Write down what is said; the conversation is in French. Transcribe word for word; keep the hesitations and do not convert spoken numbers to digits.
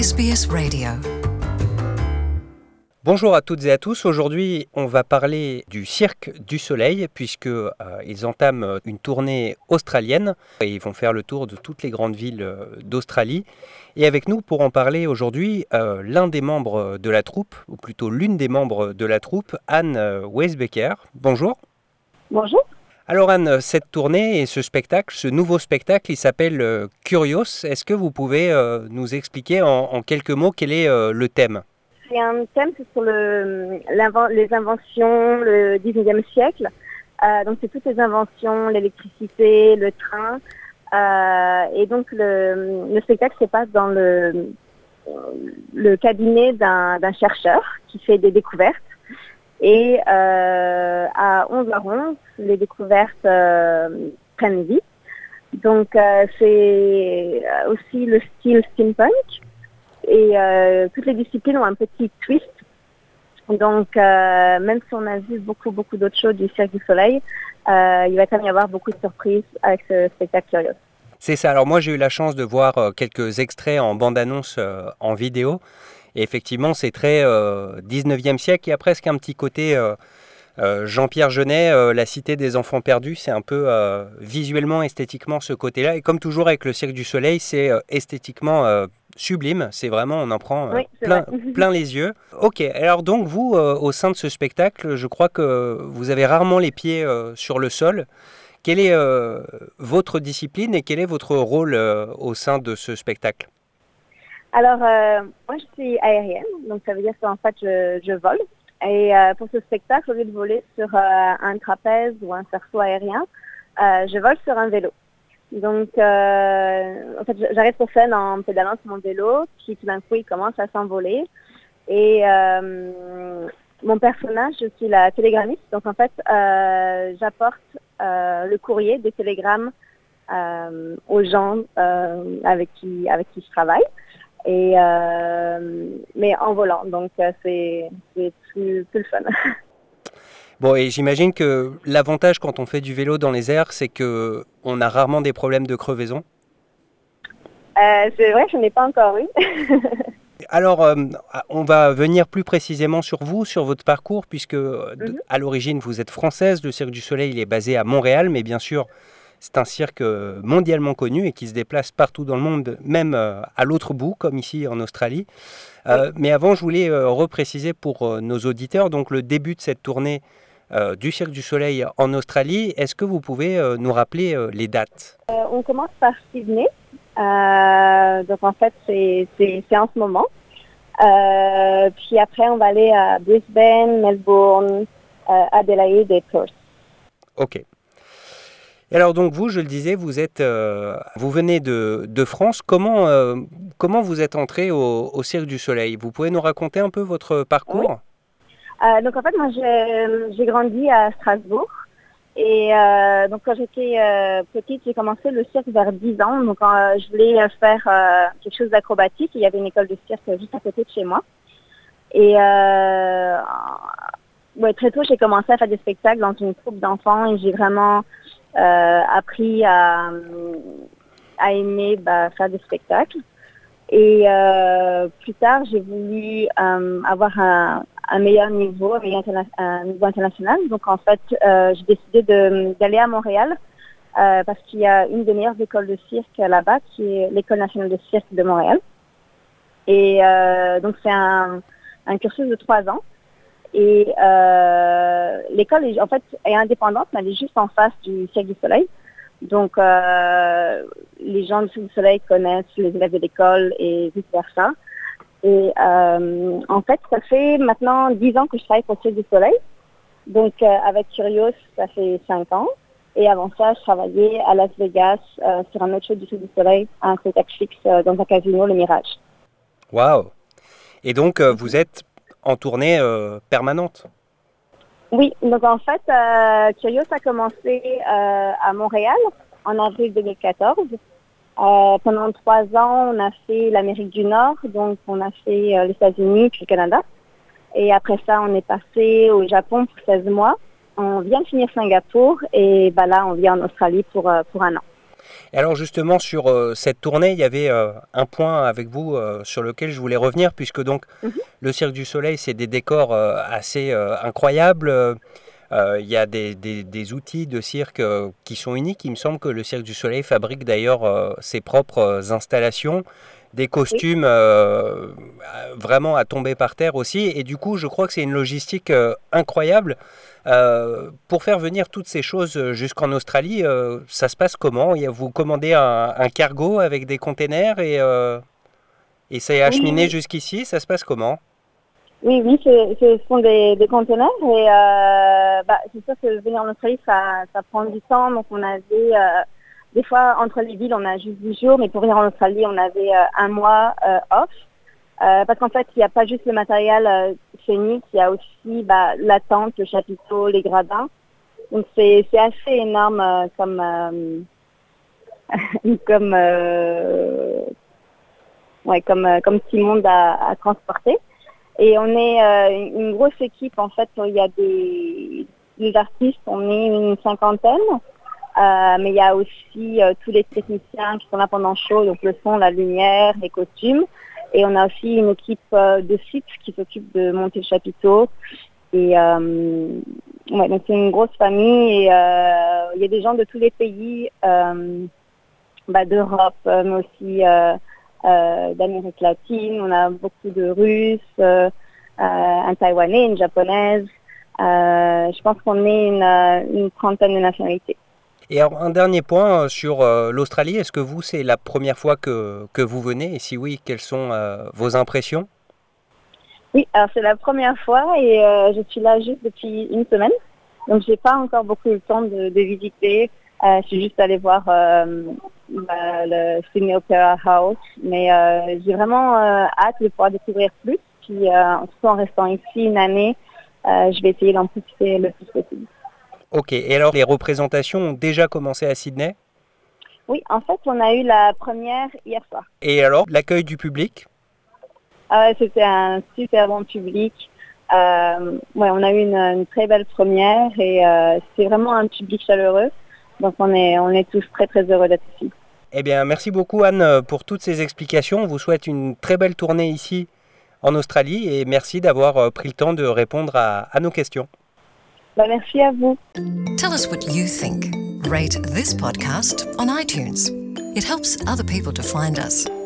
S B S Radio. Bonjour à toutes et à tous. Aujourd'hui, on va parler du Cirque du Soleil puisque euh, ils entament une tournée australienne et ils vont faire le tour de toutes les grandes villes euh, d'Australie. Et avec nous pour en parler aujourd'hui, euh, l'un des membres de la troupe, ou plutôt l'une des membres de la troupe, Anne Weisbecker. Bonjour. Bonjour. Alors Anne, cette tournée et ce spectacle, ce nouveau spectacle, il s'appelle euh, Curios. Est-ce que vous pouvez euh, nous expliquer en, en quelques mots quel est euh, le thème ? C'est un thème c'est sur le, les inventions, le dix-neuvième siècle. Euh, donc c'est toutes les inventions, l'électricité, le train. Euh, et donc le, le spectacle se passe dans le, le cabinet d'un, d'un chercheur qui fait des découvertes. Et euh, à onze heures onze, les découvertes euh, prennent vie. Donc euh, c'est aussi le style steampunk. Et euh, toutes les disciplines ont un petit twist. Donc euh, même si on a vu beaucoup, beaucoup d'autres shows du Cirque du Soleil, euh, il va quand même y avoir beaucoup de surprises avec ce spectacle Curios. C'est ça. Alors moi j'ai eu la chance de voir euh, quelques extraits en bande-annonce euh, en vidéo. Et effectivement, c'est très euh, dix-neuvième siècle. Il y a presque un petit côté euh, euh, Jean-Pierre Jeunet, euh, La Cité des Enfants Perdus. C'est un peu euh, visuellement, esthétiquement ce côté-là. Et comme toujours avec le Cirque du Soleil, c'est euh, esthétiquement euh, sublime. C'est vraiment, on en prend euh, oui, plein, plein les yeux. Ok, alors donc vous, euh, au sein de ce spectacle, je crois que vous avez rarement les pieds euh, sur le sol. Quelle est euh, votre discipline et quel est votre rôle euh, au sein de ce spectacle ? Alors, euh, moi, je suis aérienne, donc ça veut dire qu'en fait, je, je vole. Et euh, pour ce spectacle, au lieu de voler sur euh, un trapèze ou un cerceau aérien, euh, je vole sur un vélo. Donc, euh, en fait, j'arrive sur scène en pédalant sur mon vélo, puis tout d'un coup, il commence à s'envoler. Et euh, mon personnage, je suis la télégrammiste. Donc, en fait, euh, j'apporte euh, le courrier des télégrammes euh, aux gens euh, avec qui, avec qui je travaille. Et euh, mais en volant, donc euh, c'est, c'est plus, plus le fun. Bon, et j'imagine que l'avantage quand on fait du vélo dans les airs, c'est que on a rarement des problèmes de crevaison. Euh, c'est vrai, je n'ai pas encore eu. Alors, euh, on va venir plus précisément sur vous, sur votre parcours, puisque mm-hmm. à l'origine vous êtes française. Le Cirque du Soleil il est basé à Montréal, mais bien sûr. C'est un cirque mondialement connu et qui se déplace partout dans le monde, même à l'autre bout, comme ici en Australie. Euh, mais avant, je voulais euh, repréciser pour euh, nos auditeurs donc le début de cette tournée euh, du Cirque du Soleil en Australie. Est-ce que vous pouvez euh, nous rappeler euh, les dates ? euh, On commence par Sydney. Euh, donc en fait, c'est, c'est, c'est en ce moment. Euh, puis après, on va aller à Brisbane, Melbourne, euh, Adelaide et Perth. Ok. Et alors donc vous, je le disais, vous êtes, euh, vous venez de, de France. Comment, euh, comment vous êtes entré au, au Cirque du Soleil ? Vous pouvez nous raconter un peu votre parcours ? Oui. euh, Donc en fait, moi j'ai, j'ai grandi à Strasbourg. Et euh, donc quand j'étais euh, petite, j'ai commencé le cirque vers dix ans. Donc euh, je voulais faire euh, quelque chose d'acrobatique. Il y avait une école de cirque juste à côté de chez moi. Et euh, ouais, très tôt, j'ai commencé à faire des spectacles dans une troupe d'enfants et j'ai vraiment euh, appris à, à aimer bah, faire des spectacles. Et euh, plus tard, j'ai voulu euh, avoir un, un meilleur niveau, un, meilleur interna- un niveau international. Donc en fait, euh, j'ai décidé de, d'aller à Montréal euh, parce qu'il y a une des meilleures écoles de cirque là-bas, qui est l'École nationale de cirque de Montréal. Et euh, donc c'est un, un cursus de trois ans. Et euh, l'école, est, en fait, est indépendante, mais elle est juste en face du Cirque du Soleil. Donc, euh, les gens du Cirque du Soleil connaissent les élèves de l'école et vice-versa. Et euh, en fait, ça fait maintenant dix ans que je travaille pour le Cirque du Soleil. Donc, euh, avec Curios, ça fait cinq ans. Et avant ça, je travaillais à Las Vegas euh, sur un autre show du Cirque du Soleil, un spectacle fixe euh, dans un casino, le Mirage. Waouh! Et donc, euh, vous êtes en tournée euh, permanente? Oui, donc en fait, euh, Curios a commencé euh, à Montréal en avril deux mille quatorze. Euh, pendant trois ans, on a fait l'Amérique du Nord, donc on a fait euh, les États-Unis puis le Canada. Et après ça, on est passé au Japon pour seize mois. On vient de finir Singapour et bah là, on vient en Australie pour, euh, pour un an. Et alors justement sur euh, cette tournée, il y avait euh, un point avec vous euh, sur lequel je voulais revenir, puisque donc mm-hmm. le Cirque du Soleil, c'est des décors euh, assez euh, incroyables. Euh, il y a des, des, des outils de cirque euh, qui sont uniques. Il me semble que le Cirque du Soleil fabrique d'ailleurs euh, ses propres euh, installations, des costumes oui. euh, vraiment à tomber par terre aussi. Et du coup, je crois que c'est une logistique euh, incroyable. Euh, pour faire venir toutes ces choses jusqu'en Australie, euh, ça se passe comment? Vous commandez un, un cargo avec des containers et, euh, et c'est acheminé oui. jusqu'ici. Ça se passe comment? Oui, oui, c'est, ce sont des, des conteneurs et euh, bah, c'est sûr que venir en Australie, ça, ça prend du temps. Donc on avait, euh, des fois, entre les villes, on a juste dix jours, mais pour venir en Australie, on avait euh, un mois euh, off. Euh, parce qu'en fait, il n'y a pas juste le matériel euh, scénique, il y a aussi bah, la tente, le chapiteau, les gradins. Donc c'est, c'est assez énorme euh, comme, euh, comme, euh, ouais, comme, euh, comme petit monde à, à transporter. Et on est euh, une grosse équipe, en fait, il y a des, des artistes, on est une cinquantaine, euh, mais il y a aussi euh, tous les techniciens qui sont là pendant le show, donc le son, la lumière, les costumes. Et on a aussi une équipe euh, de sites qui s'occupe de monter le chapiteau. Et euh, ouais, donc c'est une grosse famille et euh, il y a des gens de tous les pays, euh, bah, d'Europe, mais aussi... Euh, Euh, d'Amérique latine, on a beaucoup de Russes, euh, euh, un Taïwanais, une Japonaise. Euh, je pense qu'on est une, une trentaine de nationalités. Et alors, un dernier point sur euh, l'Australie, est-ce que vous, c'est la première fois que, que vous venez? Et si oui, quelles sont euh, vos impressions? Oui, alors c'est la première fois et euh, je suis là juste depuis une semaine. Donc, j'ai pas encore beaucoup eu le temps de, de visiter. Euh, je suis juste allée voir euh, bah, le Sydney Opera House, mais euh, j'ai vraiment euh, hâte de pouvoir découvrir plus. Puis, euh, en tout cas, en restant ici une année, euh, je vais essayer d'en profiter le plus possible. Ok, et alors les représentations ont déjà commencé à Sydney? Oui, en fait, on a eu la première hier soir. Et alors, l'accueil du public? Ah ouais, c'était un super bon public. Euh, ouais, on a eu une, une très belle première et euh, c'est vraiment un public chaleureux. Donc on est, on est tous très très heureux d'être ici. Eh bien, merci beaucoup Anne pour toutes ces explications. On vous souhaite une très belle tournée ici en Australie et merci d'avoir pris le temps de répondre à, à nos questions. Bah, merci à vous. Tell us what you think. Rate this podcast on iTunes. It helps other people to find us.